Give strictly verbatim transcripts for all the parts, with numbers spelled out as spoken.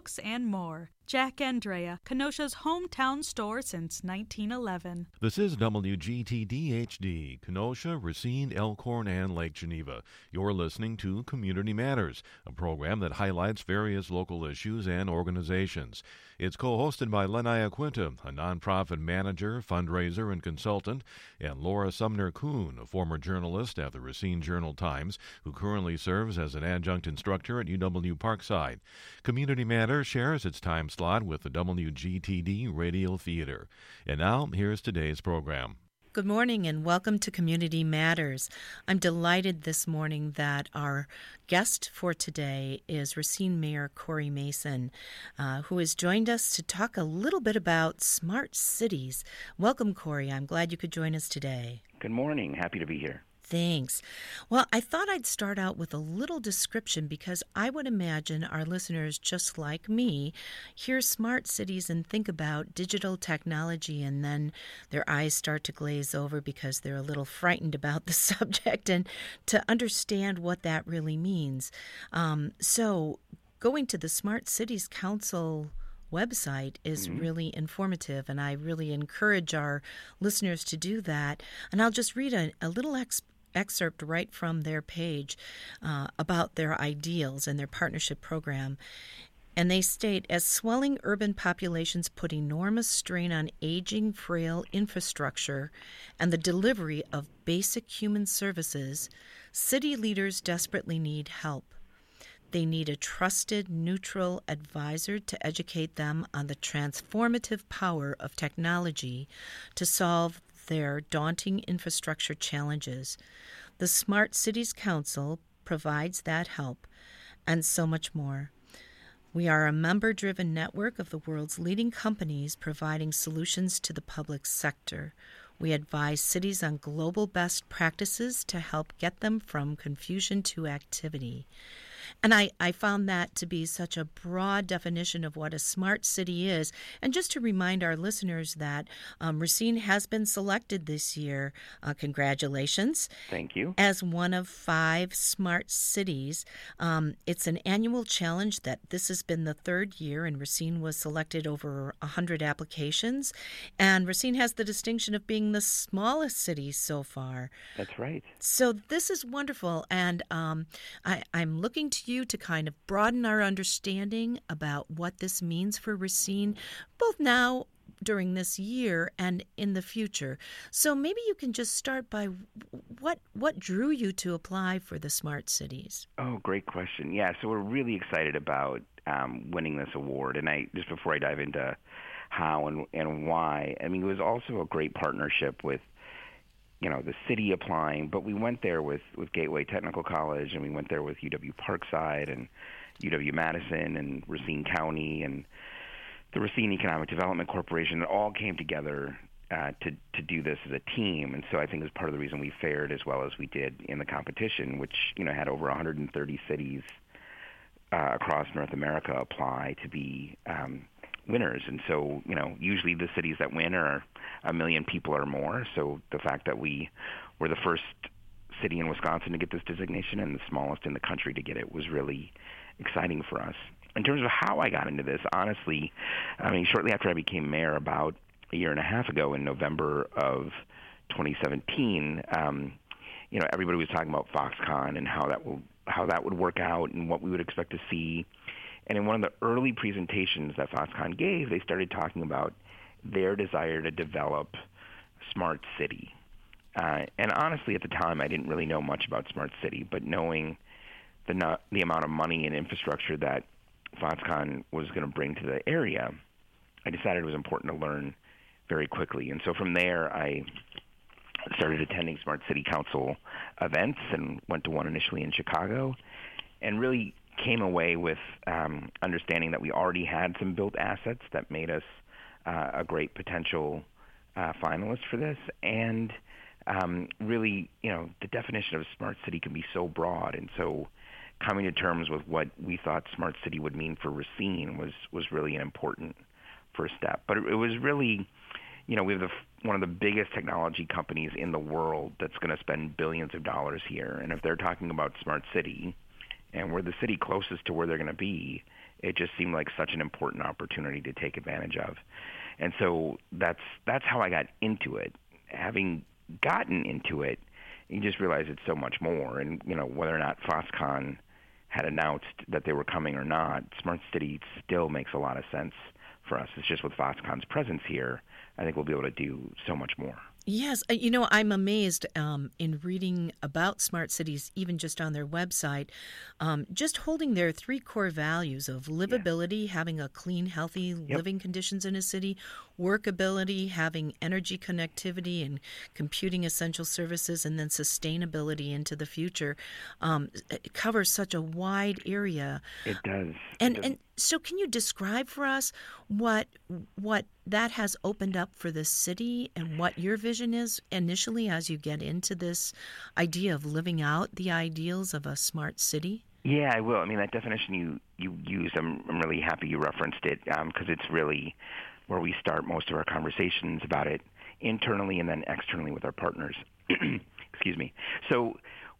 books, and more. Jack Andrea, Kenosha's hometown store since nineteen eleven. This is W G T D H D, Kenosha, Racine, Elkhorn, and Lake Geneva. You're listening to Community Matters, a program that highlights various local issues and organizations. It's co-hosted by Lenaya Quinta, a nonprofit manager, fundraiser, and consultant, and Laura Sumner Kuhn, a former journalist at the Racine Journal-Times, who currently serves as an adjunct instructor at U W Parkside. Community Matters shares its time slot with the W G T D Radio Theater. And now, here's today's program. Good morning and welcome to Community Matters. I'm delighted this morning that our guest for today is Racine Mayor Cory Mason, uh, who has joined us to talk a little bit about smart cities. Welcome, Cory. I'm glad you could join us today. Good morning. Happy to be here. Thanks. Well, I thought I'd start out with a little description because I would imagine our listeners, just like me, hear smart cities and think about digital technology, and then their eyes start to glaze over because they're a little frightened about the subject and to understand what that really means. Um, so going to the Smart Cities Council website is mm-hmm. really informative, and I really encourage our listeners to do that. And I'll just read a, a little ex- excerpt right from their page uh, about their ideals and their partnership program. And they state, as swelling urban populations put enormous strain on aging, frail infrastructure and the delivery of basic human services, city leaders desperately need help. They need a trusted, neutral advisor to educate them on the transformative power of technology to solve their daunting infrastructure challenges. The Smart Cities Council provides that help and so much more. We are a member-driven network of the world's leading companies providing solutions to the public sector. We advise cities on global best practices to help get them from confusion to activity. And I, I found that to be such a broad definition of what a smart city is. And just to remind our listeners that um, Racine has been selected this year, uh, congratulations. Thank you. As one of five smart cities. Um, it's an annual challenge that this has been the third year, and Racine was selected over one hundred applications. And Racine has the distinction of being the smallest city so far. That's right. So this is wonderful, and um, I, I'm looking to you to kind of broaden our understanding about what this means for Racine, both now during this year and in the future. So maybe you can just start by what what drew you to apply for the Smart Cities? Oh, great question. Yeah, so we're really excited about um, winning this award. And I just before I dive into how and, and why, I mean, it was also a great partnership with you know, the city applying, but we went there with, with Gateway Technical College, and we went there with U W Parkside and U W Madison and Racine County and the Racine Economic Development Corporation. It all came together uh, to, to do this as a team, and so I think it's part of the reason we fared as well as we did in the competition, which, you know, had over one hundred thirty cities uh, across North America apply to be um, winners. And so, you know, usually the cities that win are a million people or more. So the fact that we were the first city in Wisconsin to get this designation and the smallest in the country to get it was really exciting for us. In terms of how I got into this, honestly, I mean, shortly after I became mayor about a year and a half ago in November of twenty seventeen, um, you know, everybody was talking about Foxconn and how that will how that would work out and what we would expect to see. And in one of the early presentations that Foxconn gave, they started talking about their desire to develop smart city. Uh, and honestly, at the time, I didn't really know much about smart city, but knowing the not, the amount of money and infrastructure that Foxconn was going to bring to the area, I decided it was important to learn very quickly. And so from there, I started attending Smart City Council events and went to one initially in Chicago, and really came away with um, understanding that we already had some built assets that made us uh, a great potential uh, finalist for this. And um, really, you know, the definition of smart city can be so broad. And so coming to terms with what we thought smart city would mean for Racine was, was really an important first step. But it, it was really, you know, we have the, one of the biggest technology companies in the world that's going to spend billions of dollars here. And if they're talking about smart city, and we're the city closest to where they're going to be, It just seemed like such an important opportunity to take advantage of. And so that's that's how I got into it. Having gotten into it, you just realize it's so much more. And, you know, whether or not Foxconn had announced that they were coming or not, Smart City still makes a lot of sense for us. It's just with Foxconn's presence here, I think we'll be able to do so much more. Yes. uh, You know, I'm amazed um, in reading about smart cities, even just on their website, um, just holding their three core values of livability, yeah. having a clean, healthy yep. living conditions in a city, workability, having energy connectivity and computing essential services, and then sustainability into the future. Um, it covers such a wide area. It does. And it does. and so can you describe for us what what that has opened up for the city and what your vision is initially as you get into this idea of living out the ideals of a smart city? Yeah, I will. I mean, that definition you, you used, I'm, I'm really happy you referenced it because um, it's really where we start most of our conversations about it internally and then externally with our partners. Excuse me. So,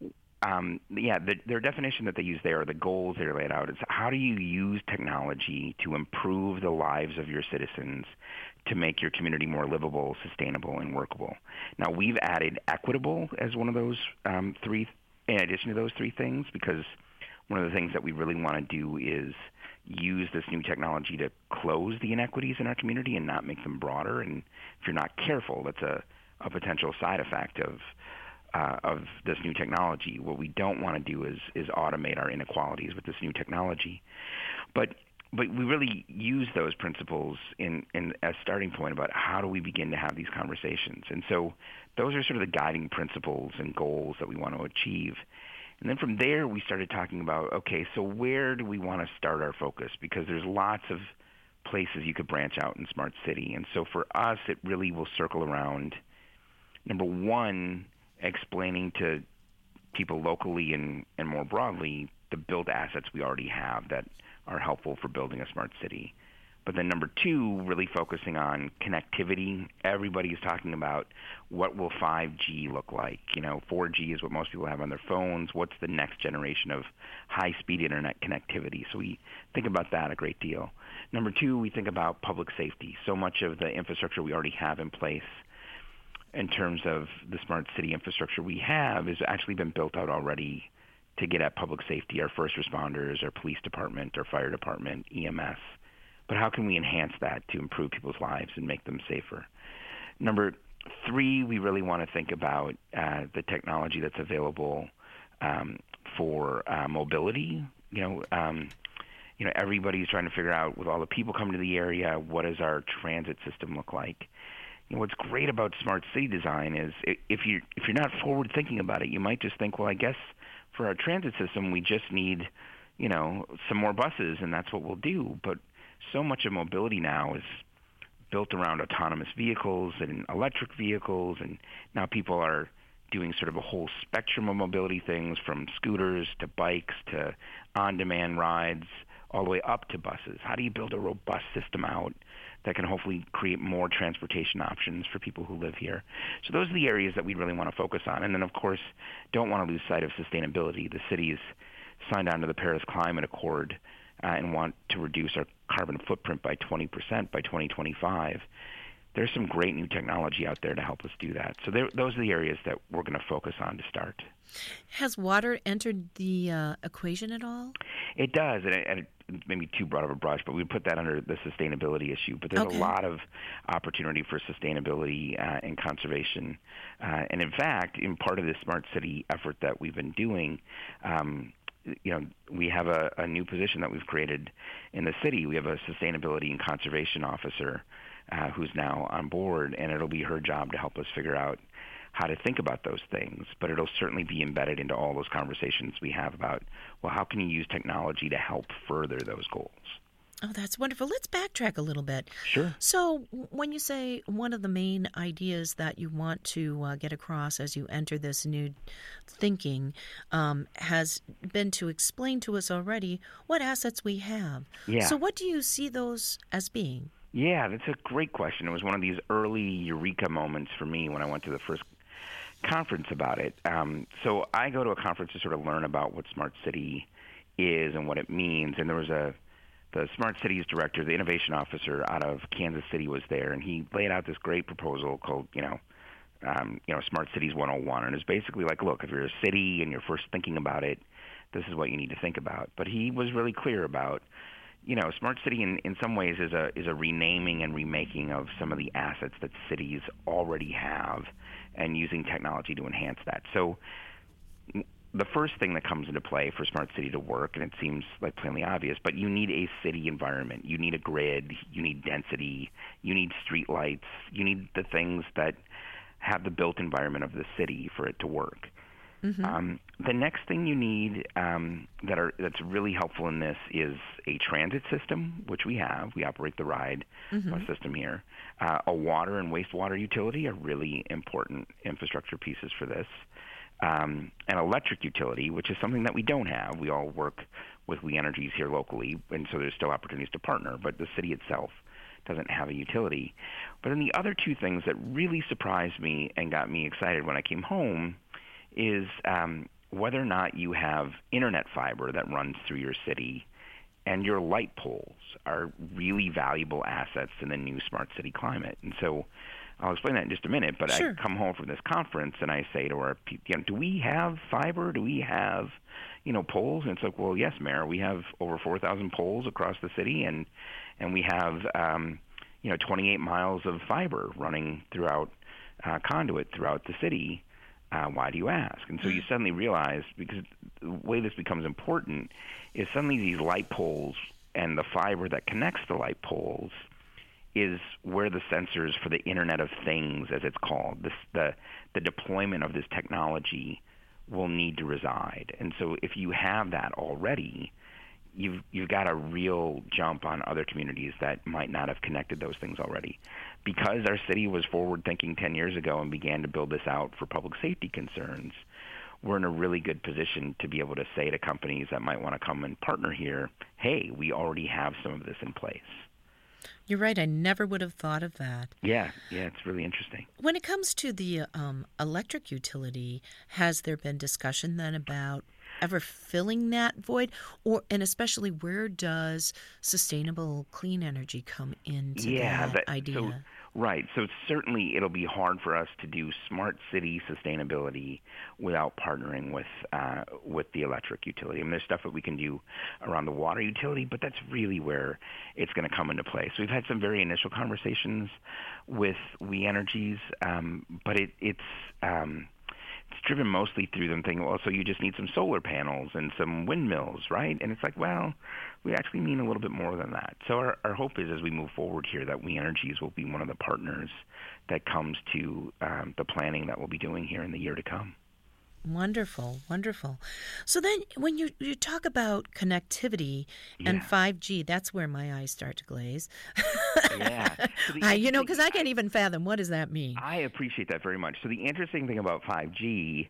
um, yeah, the, their definition that they use there, the goals they're laid out, is how do you use technology to improve the lives of your citizens to make your community more livable, sustainable, and workable. Now, we've added equitable as one of those um, three, in addition to those three things, because one of the things that we really want to do is use this new technology to close the inequities in our community and not make them broader. And if you're not careful, that's a, a potential side effect of uh, of this new technology. What we don't want to do is is automate our inequalities with this new technology. But But we really use those principles in, in as starting point about how do we begin to have these conversations. And so those are sort of the guiding principles and goals that we want to achieve. And then from there, we started talking about, okay, so where do we want to start our focus? Because there's lots of places you could branch out in Smart City. And so for us, it really will circle around, number one, explaining to people locally and, and more broadly the built assets we already have that are helpful for building a smart city. But then number two, really focusing on connectivity. Everybody's talking about what will five G look like. You know, four G is what most people have on their phones. What's the next generation of high-speed internet connectivity? So we think about that a great deal. Number two, we think about public safety. So much of the infrastructure we already have in place in terms of the smart city infrastructure we have has actually been built out already to get at public safety, our first responders, our police department, our fire department, E M S. But how can we enhance that to improve people's lives and make them safer? Number three, we really want to think about uh, the technology that's available um, for uh, mobility. You know, um, you know, everybody's trying to figure out, with all the people coming to the area, what does our transit system look like? You know, what's great about smart city design is if you if you're not forward thinking about it, you might just think, well, I guess for our transit system, we just need, you know, some more buses, and that's what we'll do. But so much of mobility now is built around autonomous vehicles and electric vehicles, and now people are doing sort of a whole spectrum of mobility things, from scooters to bikes to on-demand rides, all the way up to buses. How do you build a robust system out that can hopefully create more transportation options for people who live here? So those are the areas that we really want to focus on. And then, of course, don't want to lose sight of sustainability. The city's signed on to the Paris Climate Accord uh, and want to reduce our carbon footprint by twenty percent by twenty twenty-five. There's some great new technology out there to help us do that. So there, those are the areas that we're going to focus on to start. Has water entered the uh, equation at all? It does, and, it, and it's maybe too broad of a brush, but we put that under the sustainability issue. But there's okay. a lot of opportunity for sustainability uh, and conservation. Uh, and in fact, in part of this smart city effort that we've been doing, um, you know, we have a, a new position that we've created in the city. We have a sustainability and conservation officer uh, who's now on board, and it'll be her job to help us figure out how to think about those things. But it'll certainly be embedded into all those conversations we have about, well, how can you use technology to help further those goals? Oh, that's wonderful. Let's backtrack a little bit. Sure. So when you say one of the main ideas that you want to uh, get across as you enter this new thinking um, has been to explain to us already what assets we have. Yeah. So what do you see those as being? Yeah, that's a great question. It was one of these early eureka moments for me when I went to the first conference about it. Um, so I go to a conference to sort of learn about what smart city is and what it means. And there was a the Smart Cities director, the innovation officer out of Kansas City was there, and he laid out this great proposal called, you know, um, you know, Smart Cities one oh one. And it's basically like, look, if you're a city and you're first thinking about it, this is what you need to think about. But he was really clear about, you know, Smart City in, in some ways is a is a renaming and remaking of some of the assets that cities already have and using technology to enhance that. So the first thing that comes into play for Smart City to work, and it seems like plainly obvious, but you need a city environment. You need a grid. You need density. You need street lights. You need the things that have the built environment of the city for it to work. Mm-hmm. Um, the next thing you need um, that are that's really helpful in this is a transit system, which we have. We operate the RIDE mm-hmm. bus system here. Uh, a water and wastewater utility are really important infrastructure pieces for this. Um, an electric utility, which is something that we don't have. We all work with We Energies here locally, and so there's still opportunities to partner, but the city itself doesn't have a utility. But then the other two things that really surprised me and got me excited when I came home is um, whether or not you have internet fiber that runs through your city, and your light poles are really valuable assets in the new smart city climate. And so I'll explain that in just a minute, but sure. I come home from this conference and I say to our people, you know, do we have fiber? Do we have, you know, poles? And it's like, well, yes, Mayor, we have over four thousand poles across the city, and and we have, um, you know, twenty-eight miles of fiber running throughout, uh, conduit throughout the city. Uh, why do you ask? And so you suddenly realize, because the way this becomes important is suddenly these light poles and the fiber that connects the light poles is where the sensors for the Internet of Things, as it's called, this, the the deployment of this technology will need to reside. And so if you have that already, you've you've got a real jump on other communities that might not have connected those things already. Because our city was forward-thinking ten years ago and began to build this out for public safety concerns, we're in a really good position to be able to say to companies that might want to come and partner here, hey, we already have some of this in place. You're right. I never would have thought of that. Yeah, yeah, it's really interesting. When it comes to the um, electric utility, has there been discussion then about ever filling that void? Or, and especially, where does sustainable clean energy come into yeah, that, that idea? So, right. So certainly it'll be hard for us to do smart city sustainability without partnering with uh, with the electric utility. I mean, there's stuff that we can do around the water utility, but that's really where it's going to come into play. So we've had some very initial conversations with We Energies, um, but it, it's um, it's driven mostly through them thinking, well, so you just need some solar panels and some windmills, right? And it's like, well, we actually mean a little bit more than that. So our, our hope is, as we move forward here, that We Energies will be one of the partners that comes to um, the planning that we'll be doing here in the year to come. Wonderful, wonderful. So then when you, you talk about connectivity and yeah. five G, that's where my eyes start to glaze. yeah. So I, you know, because I can't even fathom, what does that mean? I appreciate that very much. So the interesting thing about five G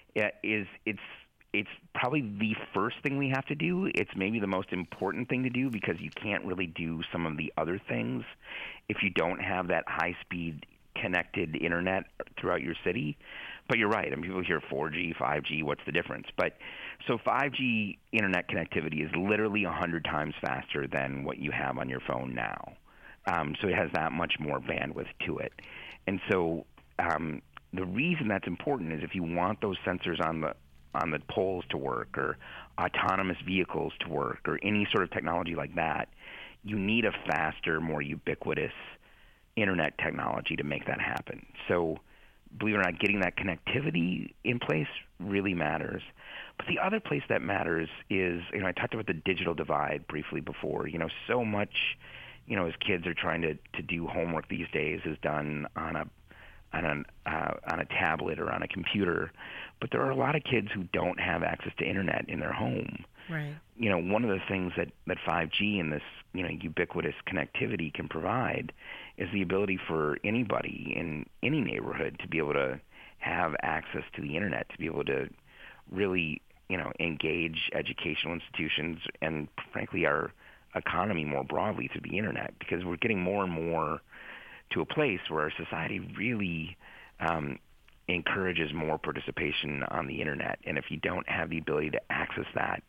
is it's it's probably the first thing we have to do. It's maybe the most important thing to do, because you can't really do some of the other things if you don't have that high-speed connected internet throughout your city. But you're right. I mean, people hear four G, five G, what's the difference? But so five G internet connectivity is literally one hundred times faster than what you have on your phone now. Um, so it has that much more bandwidth to it. And so um, the reason that's important is if you want those sensors on the on the poles to work, or autonomous vehicles to work, or any sort of technology like that, you need a faster, more ubiquitous internet technology to make that happen. So believe it or not, getting that connectivity in place really matters. But the other place that matters is, you know, I talked about the digital divide briefly before. You know, so much, you know, as kids are trying to, to do homework these days is done on a on an uh, on a tablet or on a computer. But there are a lot of kids who don't have access to internet in their home. Right. You know, one of the things that, that five G and this, you know, ubiquitous connectivity can provide is the ability for anybody in any neighborhood to be able to have access to the internet, to be able to really, you know, engage educational institutions and, frankly, our economy more broadly through the internet, because we're getting more and more to a place where our society really um, encourages more participation on the internet. And if you don't have the ability to access that,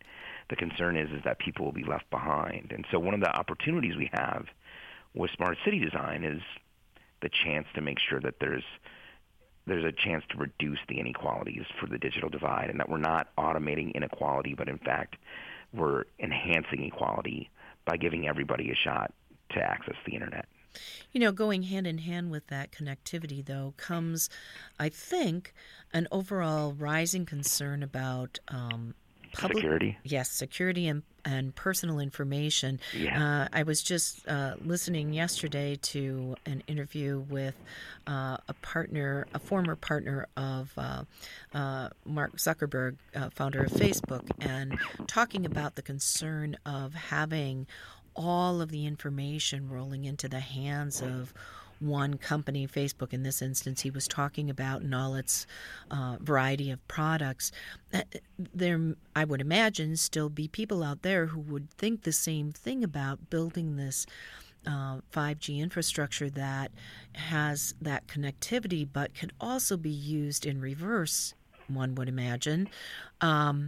the concern is is that people will be left behind. And so one of the opportunities we have with smart city design is the chance to make sure that there's there's a chance to reduce the inequalities for the digital divide, and that we're not automating inequality, but in fact we're enhancing equality by giving everybody a shot to access the internet. You know, going hand in hand with that connectivity, though, comes, I think, an overall rising concern about um, public security. Yes, security and and personal information. Yeah. Uh, I was just uh, listening yesterday to an interview with uh, a partner, a former partner of uh, uh, Mark Zuckerberg, uh, founder of Facebook, and talking about the concern of having all of the information rolling into the hands of one company, Facebook in this instance, he was talking about, and all its uh, variety of products. There, I would imagine, still be people out there who would think the same thing about building this uh, five G infrastructure that has that connectivity, but could also be used in reverse, one would imagine. Um,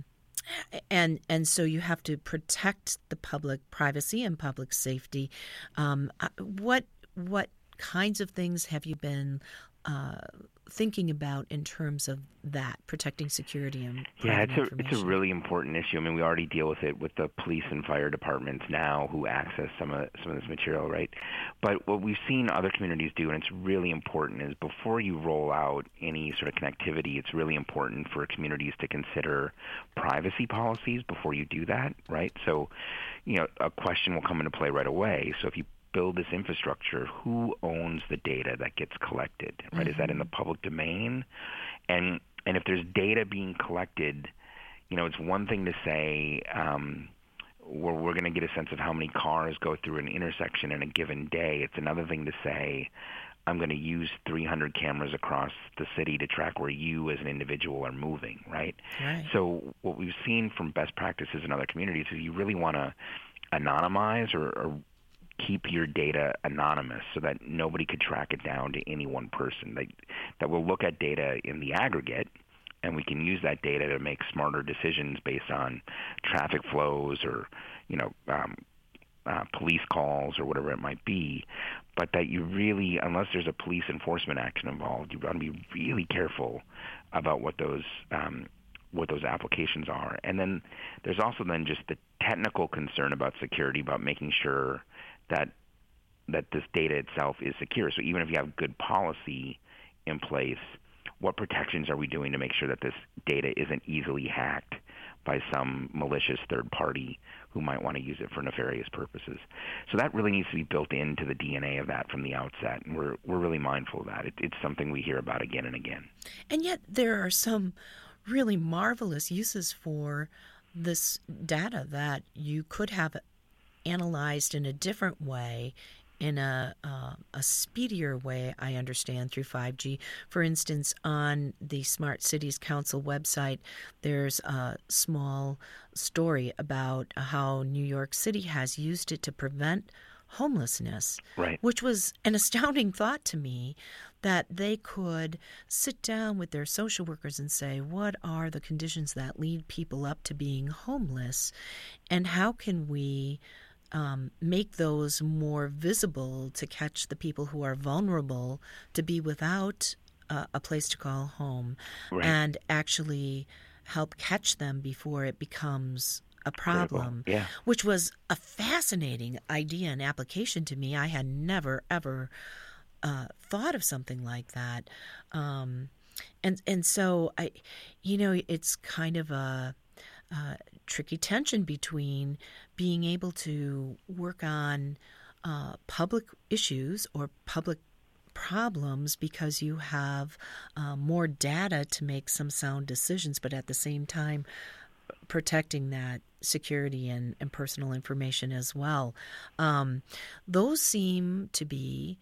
And and so you have to protect the public privacy and public safety. Um, what what kinds of things have you been uh, thinking about in terms of that, protecting security and yeah, private it's a information? it's a really important issue. I mean, we already deal with it with the police and fire departments now who access some of some of this material, right? But what we've seen other communities do, and it's really important, is before you roll out any sort of connectivity, it's really important for communities to consider privacy policies before you do that, right? So, you know, a question will come into play right away. So if you build this infrastructure, who owns the data that gets collected, right? Mm-hmm. Is that in the public domain? And and if there's data being collected, you know, it's one thing to say um, we're, we're going to get a sense of how many cars go through an intersection in a given day. It's another thing to say I'm going to use three hundred cameras across the city to track where you as an individual are moving, right? Right. So what we've seen from best practices in other communities is you really want to anonymize or, or keep your data anonymous so that nobody could track it down to any one person. That, that will look at data in the aggregate, and we can use that data to make smarter decisions based on traffic flows or, you know, um, uh, police calls or whatever it might be. But that you really, unless there's a police enforcement action involved, you want to be really careful about what those um, what those applications are. And then there's also then just the technical concern about security, about making sure that that this data itself is secure. So even if you have good policy in place, what protections are we doing to make sure that this data isn't easily hacked by some malicious third party who might want to use it for nefarious purposes? So that really needs to be built into the D N A of that from the outset, and we're we're really mindful of that. It, it's something we hear about again and again. And yet there are some really marvelous uses for this data that you could have analyzed in a different way, in a uh, a speedier way, I understand, through five G. For instance, on the Smart Cities Council website, there's a small story about how New York City has used it to prevent homelessness, right, which was an astounding thought to me, that they could sit down with their social workers and say, what are the conditions that lead people up to being homeless, and how can we Um, make those more visible to catch the people who are vulnerable to be without uh, a place to call home, right, and actually help catch them before it becomes a problem, yeah. which was a fascinating idea and application to me. I had never, ever uh, thought of something like that. Um, and, and so, I, you know, it's kind of a Uh, tricky tension between being able to work on uh, public issues or public problems because you have uh, more data to make some sound decisions, but at the same time protecting that security and, and personal information as well. Um, those seem to be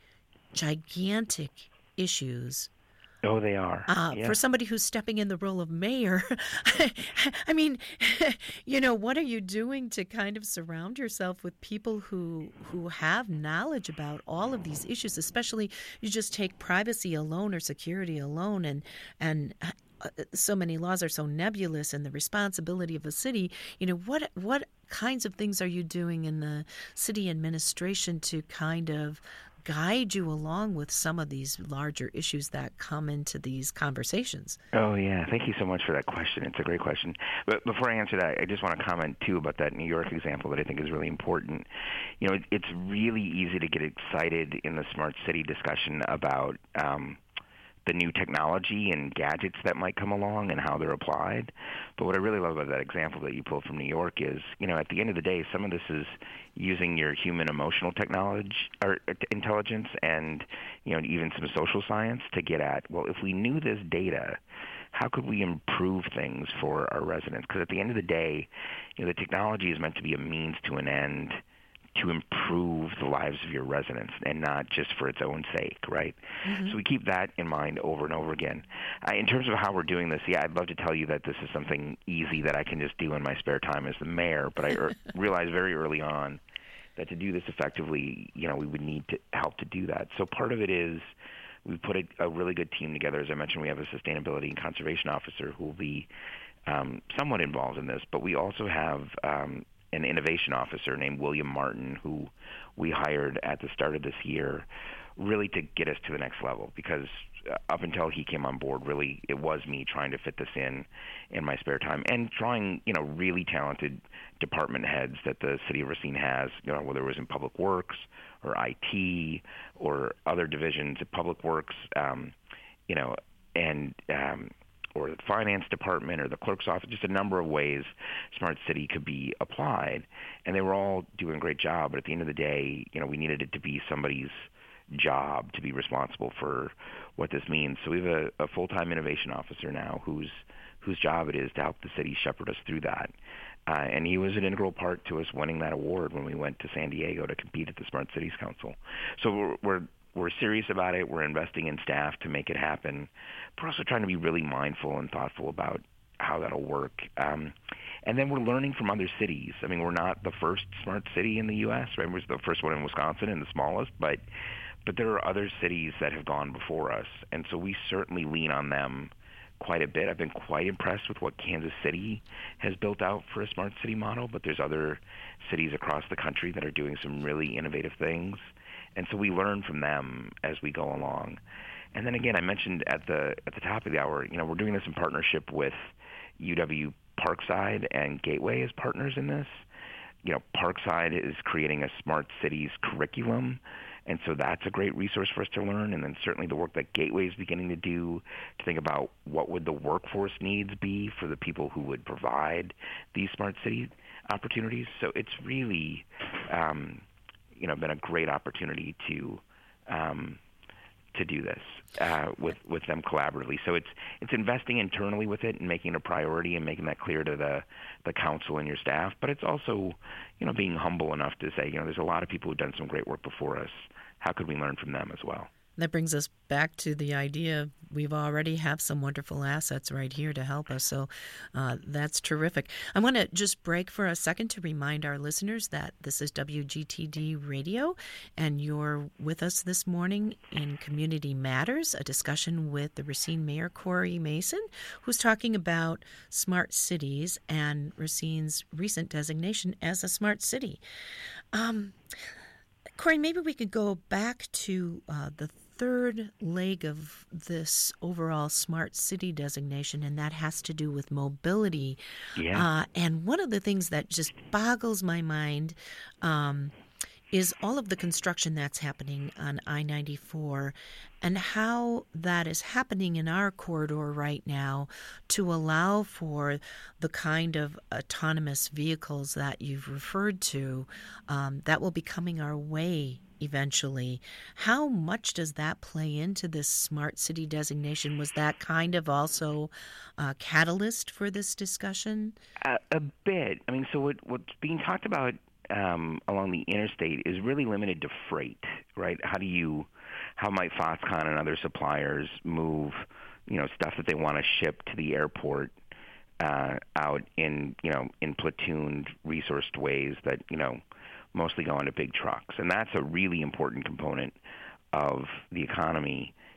gigantic issues. Oh, they are. Uh, yeah. For somebody who's stepping in the role of mayor, I mean, you know, what are you doing to kind of surround yourself with people who who have knowledge about all of these issues, especially you just take privacy alone or security alone, and and so many laws are so nebulous and the responsibility of a city, you know, what what kinds of things are you doing in the city administration to kind of guide you along with some of these larger issues that come into these conversations? Oh, yeah. Thank you so much for that question. It's a great question. But before I answer that, I just want to comment, too, about that New York example that I think is really important. You know, it, it's really easy to get excited in the smart city discussion about um, the new technology and gadgets that might come along and how they're applied. But what I really love about that example that you pulled from New York is, you know, at the end of the day, some of this is using your human emotional technology or intelligence and, you know, even some social science to get at, well, if we knew this data, how could we improve things for our residents? Because at the end of the day, you know, the technology is meant to be a means to an end to improve the lives of your residents and not just for its own sake, right? Mm-hmm. So we keep that in mind over and over again. Uh, in terms of how we're doing this, yeah, I'd love to tell you that this is something easy that I can just do in my spare time as the mayor, but I er- realized very early on that to do this effectively, you know, we would need to help to do that. So part of it is we've put a, a really good team together. As I mentioned, we have a sustainability and conservation officer who will be um, somewhat involved in this, but we also have um, an innovation officer named William Martin, who we hired at the start of this year, really to get us to the next level. Because up until he came on board, really, it was me trying to fit this in in my spare time and drawing, you know, really talented department heads that the city of Racine has, you know, whether it was in public works or I T or other divisions of public works, um, you know, and um, or the finance department or the clerk's office, just a number of ways Smart City could be applied. And they were all doing a great job, but at the end of the day, you know, we needed it to be somebody's job to be responsible for what this means. So we have a, a full-time innovation officer now whose whose job it is to help the city shepherd us through that. Uh, and he was an integral part to us winning that award when we went to San Diego to compete at the Smart Cities Council. So we're, we're We're serious about it. We're investing in staff to make it happen. We're also trying to be really mindful and thoughtful about how that'll work. Um, and then we're learning from other cities. I mean, we're not the first smart city in the U S, right? We're the first one in Wisconsin and the smallest, but but there are other cities that have gone before us. And so we certainly lean on them quite a bit. I've been quite impressed with what Kansas City has built out for a smart city model, but there's other cities across the country that are doing some really innovative things. And so we learn from them as we go along. And then again, I mentioned at the at the top of the hour, you know, we're doing this in partnership with U W Parkside and Gateway as partners in this. You know, Parkside is creating a smart cities curriculum, and so that's a great resource for us to learn. And then certainly the work that Gateway is beginning to do to think about what would the workforce needs be for the people who would provide these smart city opportunities. So it's really um, you know, been a great opportunity to um, to do this uh, with with them collaboratively. So it's it's investing internally with it and making it a priority and making that clear to the the council and your staff. But it's also, you know, being humble enough to say, you know, there's a lot of people who've done some great work before us. How could we learn from them as well? That brings us back to the idea we've already have some wonderful assets right here to help us. So uh, that's terrific. I want to just break for a second to remind our listeners that this is W G T D Radio, and you're with us this morning in Community Matters, a discussion with the Racine Mayor, Corey Mason, who's talking about smart cities and Racine's recent designation as a smart city. Um, Corey, maybe we could go back to uh, the third leg of this overall smart city designation, and that has to do with mobility. Yeah. Uh, and one of the things that just boggles my mind um, is all of the construction that's happening on I ninety-four and how that is happening in our corridor right now to allow for the kind of autonomous vehicles that you've referred to um, that will be coming our way eventually. How much does that play into this smart city designation? Was that kind of also a catalyst for this discussion? A, a bit. I mean, so what, what's being talked about um, along the interstate is really limited to freight, right? How do you, how might Foxconn and other suppliers move, you know, stuff that they want to ship to the airport uh, out in, you know, in platooned, resourced ways that, you know, mostly go into big trucks. And that's a really important component of the economy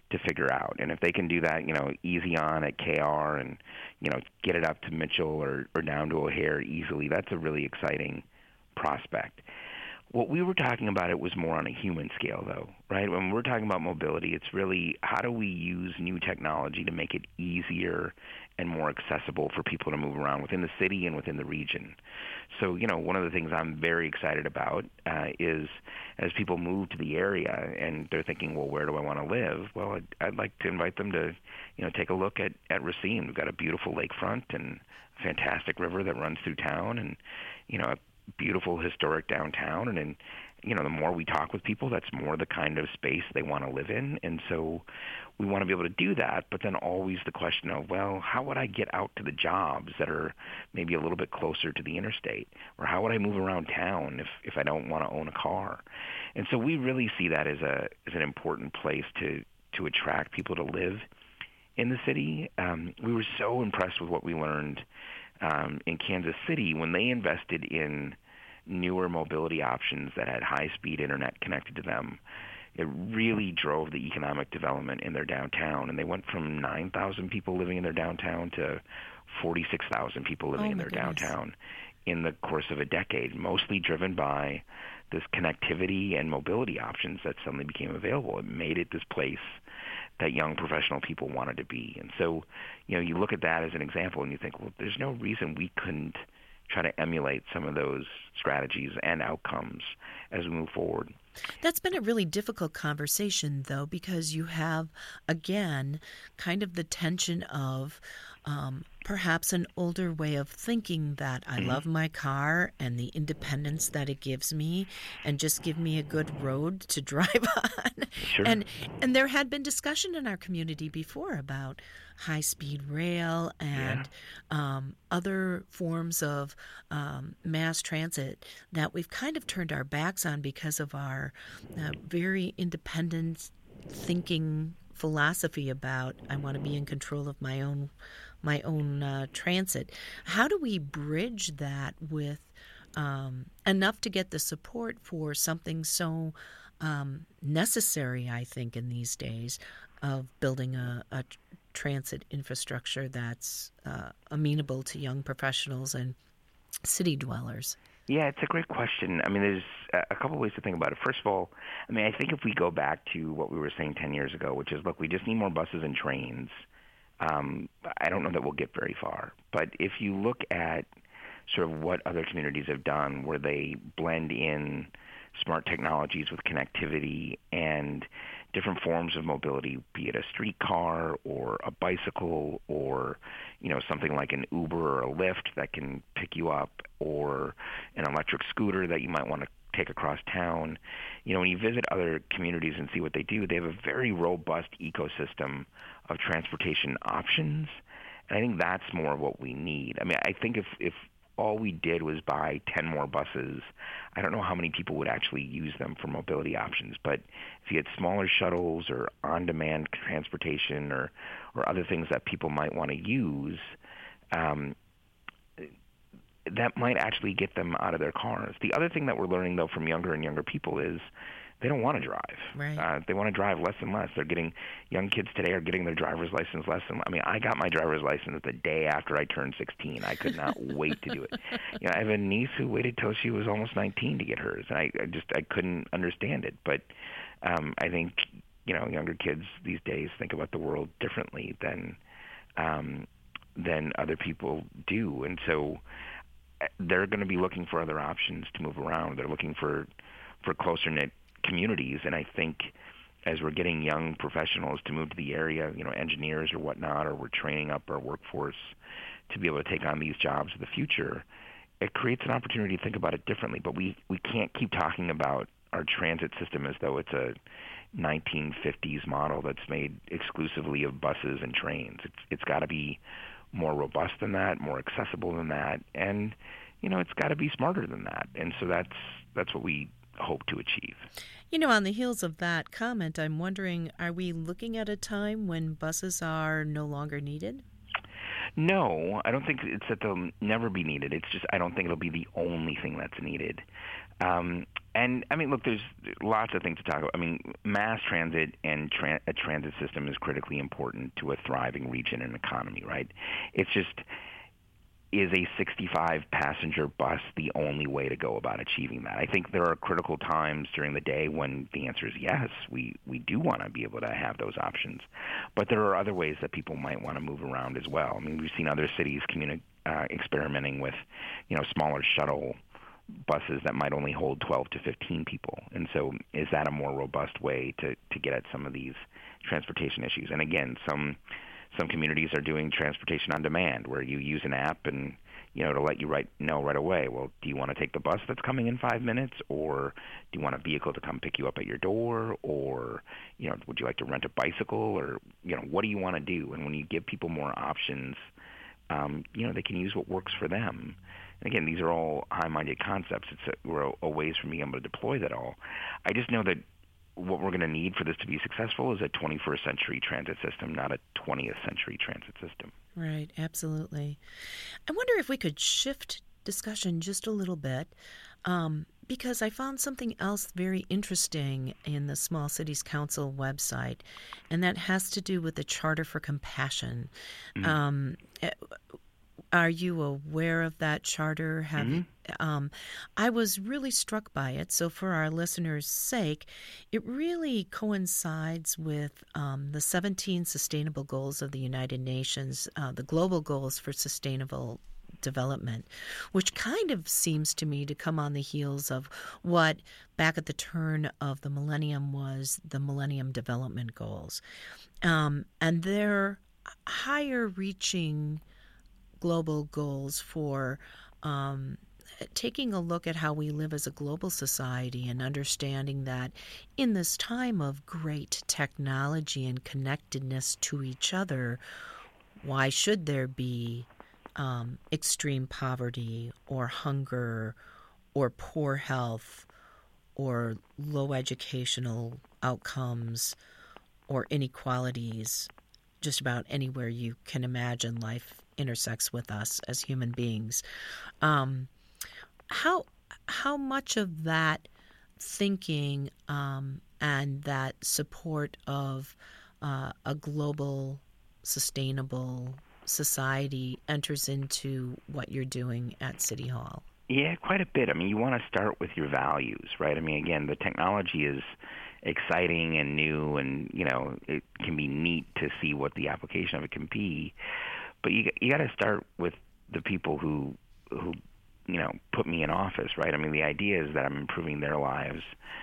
to figure out. And if they can do that, you know, easy on at K R and, you know, get it up to Mitchell or, or down to O'Hare easily, that's a really exciting prospect. What we were talking about, it was more on a human scale, though, right? When we're talking about mobility, it's really how do we use new technology to make it easier and more accessible for people to move around within the city and within the region. So, you know, one of the things I'm very excited about uh, is as people move to the area and they're thinking, well, where do I want to live? Well, I'd, I'd like to invite them to, you know, take a look at, at Racine. We've got a beautiful lakefront and a fantastic river that runs through town and, you know, a beautiful historic downtown. And then, you know, the more we talk with people, that's more the kind of space they want to live in. And so we want to be able to do that, but then always the question of, well, how would I get out to the jobs that are maybe a little bit closer to the interstate? Or how would I move around town if, if I don't want to own a car? And so we really see that as a as an important place to, to attract people to live in the city. Um, we were so impressed with what we learned um, in Kansas City when they invested in newer mobility options that had high-speed internet connected to them. It really drove the economic development in their downtown, and they went from nine thousand people living in their downtown to forty-six thousand people living oh in their goodness. downtown in the course of a decade, mostly driven by this connectivity and mobility options that suddenly became available. It made it this place that young professional people wanted to be. And so, you know, you look at that as an example and you think, well, there's no reason we couldn't try to emulate some of those strategies and outcomes as we move forward. That's been a really difficult conversation, though, because you have, again, kind of the tension of um, perhaps an older way of thinking that I mm-hmm. love my car and the independence that it gives me and just give me a good road to drive on. Sure. And and there had been discussion in our community before about high-speed rail and yeah. um, other forms of um, mass transit that we've kind of turned our backs on because of our uh, very independent thinking philosophy about I want to be in control of my own my own uh, transit. How do we bridge that with um, enough to get the support for something so um, necessary, I think, in these days of building a, a transit infrastructure that's uh, amenable to young professionals and city dwellers? Yeah, it's a great question. I mean, there's a couple ways to think about it. First of all, I mean, I think if we go back to what we were saying ten years ago, which is, look, we just need more buses and trains, um, I don't know that we'll get very far. But if you look at sort of what other communities have done where they blend in smart technologies with connectivity and different forms of mobility, be it a streetcar or a bicycle or, you know, something like an Uber or a Lyft that can pick you up, or an electric scooter that you might want to take across town. You know, when you visit other communities and see what they do, they have a very robust ecosystem of transportation options, and I think that's more what we need. I mean, I think if if all we did was buy ten more buses, I don't know how many people would actually use them for mobility options. But if you had smaller shuttles or on-demand transportation or, or other things that people might want to use, um, that might actually get them out of their cars. The other thing that we're learning, though, from younger and younger people is they don't want to drive. Right. Uh, they want to drive less and less. They're getting young kids today are getting their driver's license less and. I mean, I got my driver's license the day after I turned sixteen. I could not wait to do it. You know, I have a niece who waited till she was almost nineteen to get hers, and I, I just I couldn't understand it. But um, I think you know younger kids these days think about the world differently than um, than other people do, and so they're going to be looking for other options to move around. They're looking for for closer knit communities, and I think as we're getting young professionals to move to the area, you know, engineers or whatnot, or we're training up our workforce to be able to take on these jobs of the future, it creates an opportunity to think about it differently. But we, we can't keep talking about our transit system as though it's a nineteen fifties model that's made exclusively of buses and trains. It's it's got to be more robust than that, more accessible than that, and you know, it's got to be smarter than that. And so that's that's what we hope to achieve. You know, on the heels of that comment, I'm wondering, are we looking at a time when buses are no longer needed? No, I don't think it's that they'll never be needed. It's just I don't think it'll be the only thing that's needed. Um, and I mean, look, there's lots of things to talk about. I mean, mass transit and tra- a transit system is critically important to a thriving region and economy, right? It's just, is a sixty-five passenger bus the only way to go about achieving that? I think there are critical times during the day when the answer is yes, we, we do want to be able to have those options. But there are other ways that people might want to move around as well. I mean, we've seen other cities communi- uh, experimenting with, you know, smaller shuttle buses that might only hold twelve to fifteen people. And so is that a more robust way to, to get at some of these transportation issues? And again, some some communities are doing transportation on demand, where you use an app and, you know, to let you right know right away, well, do you want to take the bus that's coming in five minutes, or do you want a vehicle to come pick you up at your door, or, you know, would you like to rent a bicycle, or, you know, what do you want to do? And when you give people more options, um, you know, they can use what works for them. And again, these are all high-minded concepts. It's a, a, a ways for me able to deploy that all. I just know that what we're going to need for this to be successful is a twenty-first century transit system, not a twentieth century transit system. Right, absolutely. I wonder if we could shift discussion just a little bit, um, because I found something else very interesting in the Small Cities Council website, and that has to do with the Charter for Compassion. Mm-hmm. Um, Are you aware of that charter? Have mm-hmm. um, I was really struck by it. So for our listeners' sake, it really coincides with um, the seventeen Sustainable Goals of the United Nations, uh, the Global Goals for Sustainable Development, which kind of seems to me to come on the heels of what back at the turn of the millennium was the Millennium Development Goals. Um, and they're higher-reaching global goals for um, taking a look at how we live as a global society and understanding that in this time of great technology and connectedness to each other, why should there be um, extreme poverty or hunger or poor health or low educational outcomes or inequalities just about anywhere you can imagine life intersects with us as human beings. Um, how how much of that thinking um, and that support of uh, a global, sustainable society enters into what you're doing at City Hall? Yeah, quite a bit. I mean, you want to start with your values, right? I mean, again, the technology is exciting and new, and, you know, it can be neat to see what the application of it can be. But you you got to start with the people who who you know put me in office, right? I mean, the idea is that I'm improving their lives,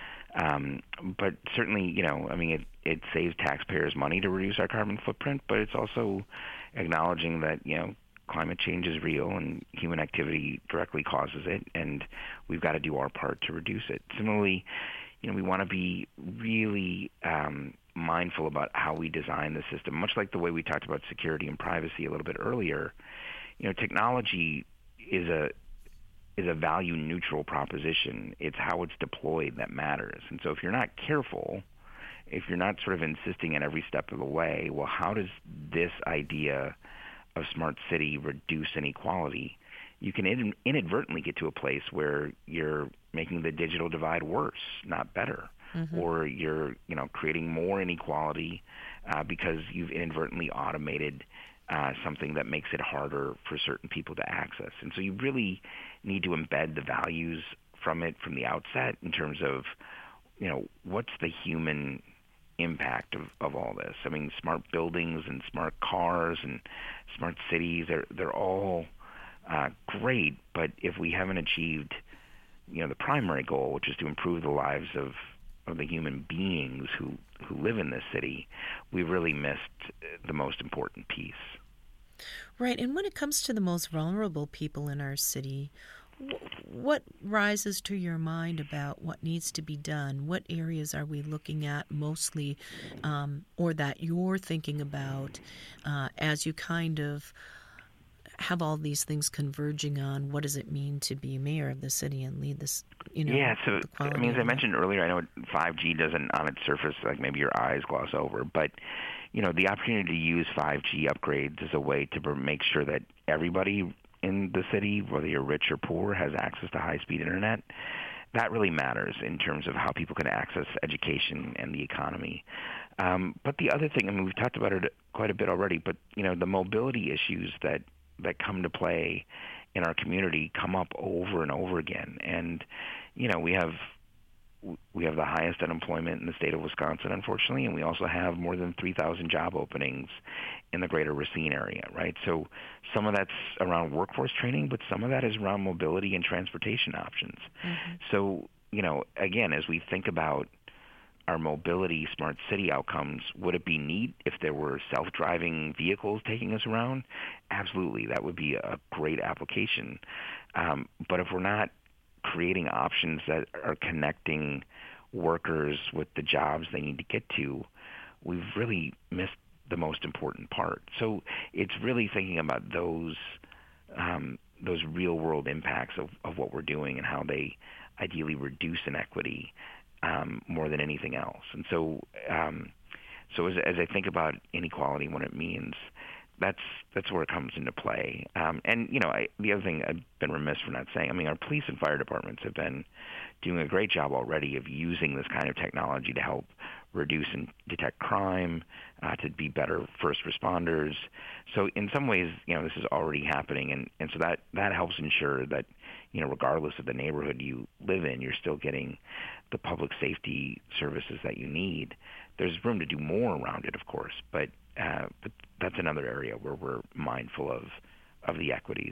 um, but certainly, you know, I mean, it it saves taxpayers money to reduce our carbon footprint, but it's also acknowledging that, you know, climate change is real and human activity directly causes it, and we've got to do our part to reduce it. Similarly, you know, we want to be really um, mindful about how we design the system, much like the way we talked about security and privacy a little bit earlier. You know, technology is a is a value neutral proposition. It's how it's deployed that matters. And so if you're not careful, if you're not sort of insisting at every step of the way, well, how does this idea of smart city reduce inequality? You can in, inadvertently get to a place where you're making the digital divide worse, not better. Mm-hmm. Or you're, you know, creating more inequality uh, because you've inadvertently automated uh, something that makes it harder for certain people to access. And so you really need to embed the values from it from the outset in terms of, you know, what's the human impact of, of all this? I mean, smart buildings and smart cars and smart cities, they're, they're all uh, great, but if we haven't achieved, you know, the primary goal, which is to improve the lives of of the human beings who, who live in this city, we really missed the most important piece. Right, and when it comes to the most vulnerable people in our city, what rises to your mind about what needs to be done? What areas are we looking at mostly, um, or that you're thinking about uh, as you kind of have all these things converging on what does it mean to be mayor of the city and lead this, you know, yeah, so, the quality I mean, as I of mentioned earlier, I know five G doesn't, on its surface, like maybe your eyes gloss over, but, you know, the opportunity to use five G upgrades is a way to make sure that everybody in the city, whether you're rich or poor, has access to high-speed internet. That really matters in terms of how people can access education and the economy. Um, but the other thing, I mean, we've talked about it quite a bit already, but, you know, the mobility issues that, that come to play in our community come up over and over again. And, you know, we have we have the highest unemployment in the state of Wisconsin, unfortunately, and we also have more than three thousand job openings in the greater Racine area, right? So some of that's around workforce training, but some of that is around mobility and transportation options. Mm-hmm. So, you know, again, as we think about our mobility smart city outcomes, would it be neat if there were self-driving vehicles taking us around? Absolutely. That would be a great application. Um, but if we're not creating options that are connecting workers with the jobs they need to get to, we've really missed the most important part. So it's really thinking about those um, those real-world impacts of, of what we're doing and how they ideally reduce inequity um, more than anything else. And so, um, so as, as I think about inequality and what it means, that's that's where it comes into play. Um, and, you know, I, the other thing I've been remiss for not saying, I mean, our police and fire departments have been doing a great job already of using this kind of technology to help reduce and detect crime, uh, to be better first responders. So in some ways, you know, this is already happening, and, and so that, that helps ensure that, you know, regardless of the neighborhood you live in, you're still getting the public safety services that you need. There's room to do more around it, of course, but uh, but that's another area where we're mindful of of the equities.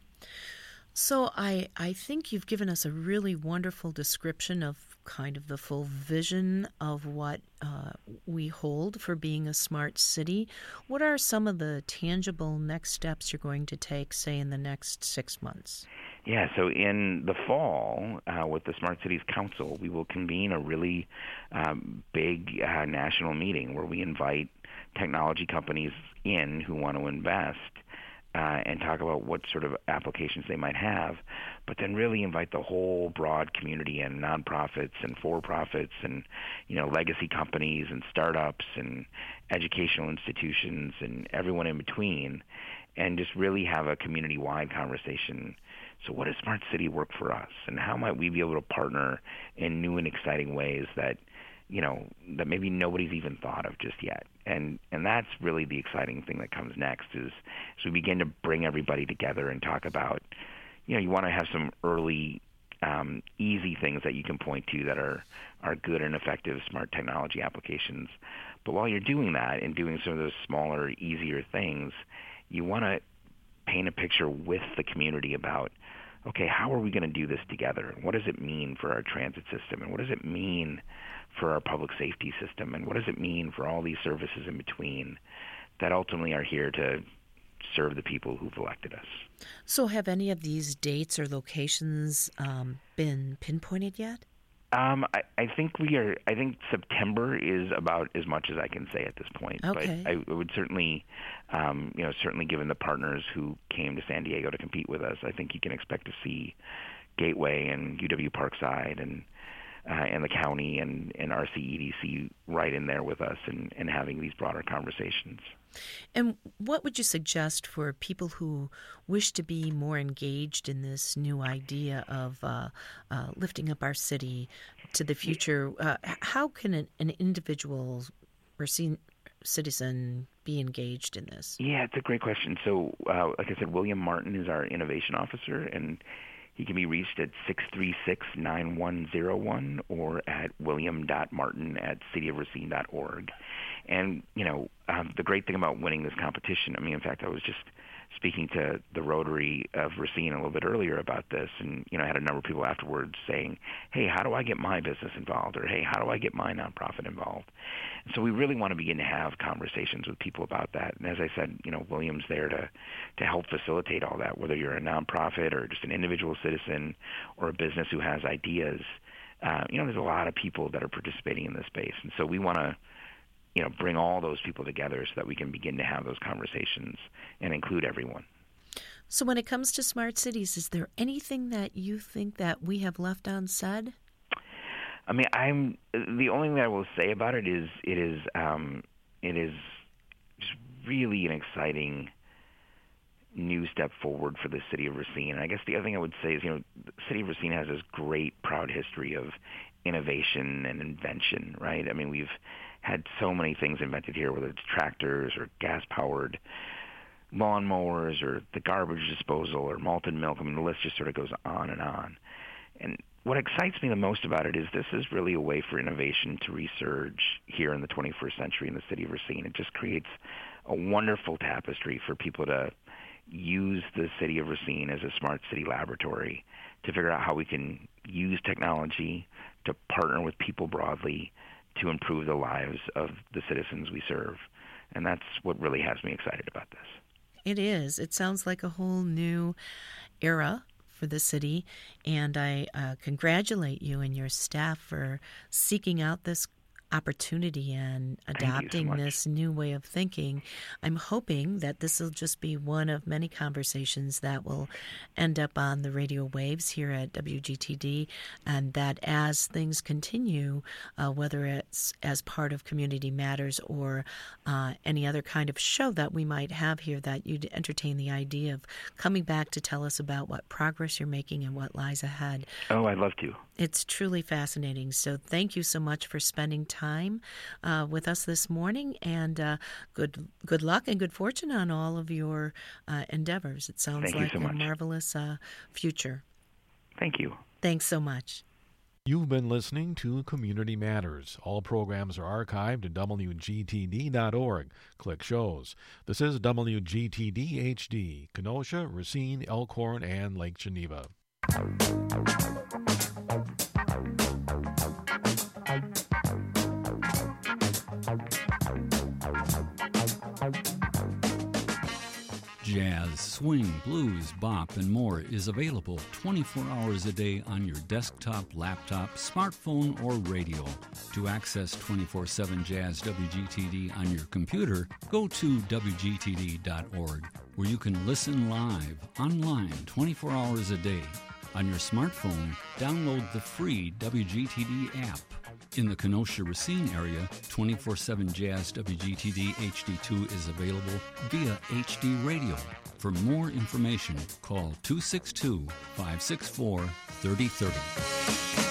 So I, I think you've given us a really wonderful description of kind of the full vision of what uh, we hold for being a smart city. What are some of the tangible next steps you're going to take, say, in the next six months? Yeah, so in the fall, uh, with the Smart Cities Council, we will convene a really um, big uh, national meeting where we invite technology companies in who want to invest uh, and talk about what sort of applications they might have, but then really invite the whole broad community and nonprofits and for-profits and, you know, legacy companies and startups and educational institutions and everyone in between, and just really have a community-wide conversation. So what does Smart City work for us, and how might we be able to partner in new and exciting ways that, you know, that maybe nobody's even thought of just yet? And and that's really the exciting thing that comes next is as we begin to bring everybody together and talk about, you know, you want to have some early, um, easy things that you can point to that are, are good and effective smart technology applications. But while you're doing that and doing some of those smaller, easier things, you want to paint a picture with the community about, okay, how are we going to do this together? What does it mean for our transit system? And what does it mean for our public safety system? And what does it mean for all these services in between that ultimately are here to serve the people who've elected us? So have any of these dates or locations um, been pinpointed yet? Um, I, I think we are. I think September is about as much as I can say at this point. Okay. But I would certainly, um, you know, certainly given the partners who came to San Diego to compete with us, I think you can expect to see Gateway and U W Parkside and uh, and the county and, and R C E D C right in there with us and, and having these broader conversations. And what would you suggest for people who wish to be more engaged in this new idea of uh, uh, lifting up our city to the future? Uh, how can an, an individual or citizen be engaged in this? Yeah, it's a great question. So, uh, like I said, William Martin is our innovation officer, and he can be reached at six three six, nine one zero one or at william dot martin at city of racine dot org. And, you know, um, the great thing about winning this competition, I mean, in fact, I was just speaking to the Rotary of Racine a little bit earlier about this, and, you know, I had a number of people afterwards saying, hey, how do I get my business involved? Or, hey, how do I get my nonprofit involved? And so we really want to begin to have conversations with people about that. And as I said, you know, William's there to, to help facilitate all that, whether you're a nonprofit or just an individual citizen or a business who has ideas. Uh, you know, there's a lot of people that are participating in this space. And so we want to, you know, bring all those people together so that we can begin to have those conversations and include everyone. So when it comes to smart cities, is there anything that you think that we have left unsaid? I mean, I'm the only thing I will say about it is it is um, it is just really an exciting new step forward for the city of Racine. And I guess the other thing I would say is, you know, the city of Racine has this great, proud history of innovation and invention, right? I mean, we've had so many things invented here, whether it's tractors or gas-powered lawnmowers or the garbage disposal or malted milk. I mean, the list just sort of goes on and on. And what excites me the most about it is this is really a way for innovation to resurge here in the twenty-first century in the city of Racine. It just creates a wonderful tapestry for people to use the city of Racine as a smart city laboratory to figure out how we can use technology to partner with people broadly to improve the lives of the citizens we serve. And that's what really has me excited about this. It is. It sounds like a whole new era for the city, and I uh, congratulate you and your staff for seeking out this opportunity and adopting so this new way of thinking. I'm hoping that this will just be one of many conversations that will end up on the radio waves here at W G T D, and that as things continue, uh, whether it's as part of Community Matters or uh, any other kind of show that we might have here, that you'd entertain the idea of coming back to tell us about what progress you're making and what lies ahead. Oh, I'd love to. It's truly fascinating. So thank you so much for spending time uh, with us this morning, and uh, good good luck and good fortune on all of your uh, endeavors. It sounds Thank like you so a much. marvelous uh, future. Thank you. Thanks so much. You've been listening to Community Matters. All programs are archived at W G T D dot org. Click shows. This is W G T D H D, Kenosha, Racine, Elkhorn, and Lake Geneva. Jazz, swing, blues, bop, and more is available twenty-four hours a day on your desktop, laptop, smartphone, or radio. To access twenty-four seven Jazz W G T D on your computer, go to W G T D dot org, where you can listen live, online, twenty-four hours a day. On your smartphone, download the free W G T D app. In the Kenosha-Racine area, twenty-four seven Jazz W G T D H D two is available via H D radio. For more information, call two six two, five six four, three oh three oh.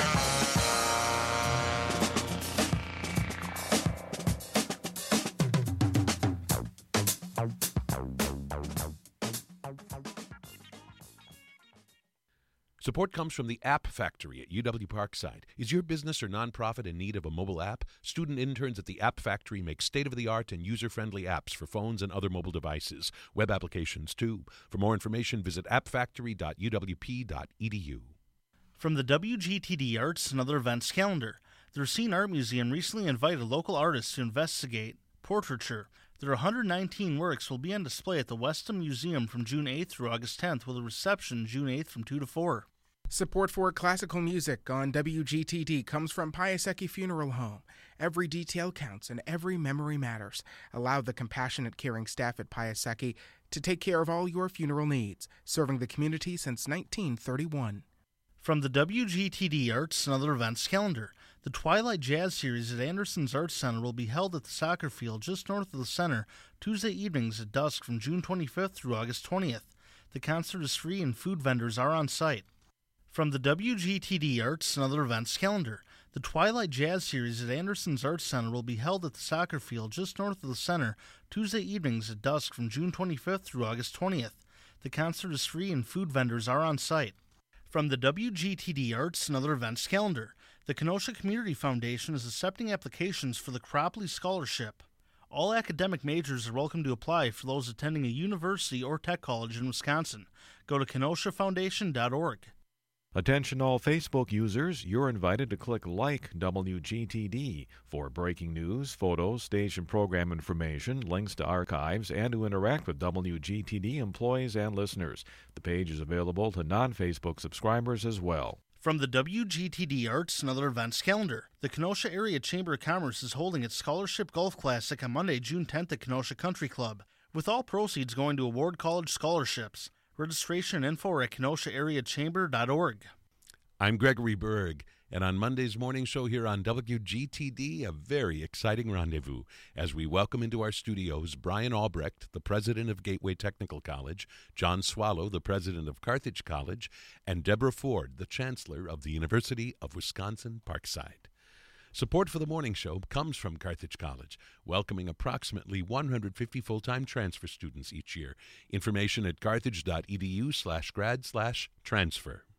Support comes from the App Factory at U W Parkside. Is your business or nonprofit in need of a mobile app? Student interns at the App Factory make state-of-the-art and user-friendly apps for phones and other mobile devices. Web applications, too. For more information, visit app factory dot u w p dot e d u. From the W G T D Arts and Other Events calendar, the Racine Art Museum recently invited local artists to investigate portraiture. Their one hundred nineteen works will be on display at the Weston Museum from June eighth through August tenth, with a reception June eighth from two to four. Support for classical music on W G T D comes from Piasecki Funeral Home. Every detail counts and every memory matters. Allow the compassionate, caring staff at Piasecki to take care of all your funeral needs, serving the community since nineteen thirty-one. From the W G T D Arts and Other Events calendar, the Twilight Jazz Series at Anderson's Arts Center will be held at the soccer field just north of the center Tuesday evenings at dusk from June twenty-fifth through August twentieth. The concert is free and food vendors are on site. From the W G T D Arts and Other Events calendar, the Twilight Jazz Series at Anderson's Arts Center will be held at the soccer field just north of the center Tuesday evenings at dusk from June twenty-fifth through August twentieth. The concert is free and food vendors are on site. From the W G T D Arts and Other Events calendar, the Kenosha Community Foundation is accepting applications for the Cropley Scholarship. All academic majors are welcome to apply for those attending a university or tech college in Wisconsin. Go to kenosha foundation dot org. Attention all Facebook users, you're invited to click like W G T D for breaking news, photos, station program information, links to archives, and to interact with W G T D employees and listeners. The page is available to non-Facebook subscribers as well. From the W G T D Arts and Other Events calendar, the Kenosha Area Chamber of Commerce is holding its Scholarship Golf Classic on Monday, June tenth at Kenosha Country Club. with all proceeds going to Award College scholarships. Registration info are at kenosha area chamber dot org. I'm Gregory Berg, and on Monday's morning show here on W G T D, a very exciting rendezvous as we welcome into our studios Brian Albrecht, the president of Gateway Technical College, John Swallow, the president of Carthage College, and Deborah Ford, the chancellor of the University of Wisconsin-Parkside. Support for the morning show comes from Carthage College, welcoming approximately one hundred fifty full-time transfer students each year. Information at carthage dot e d u slash grad slash transfer.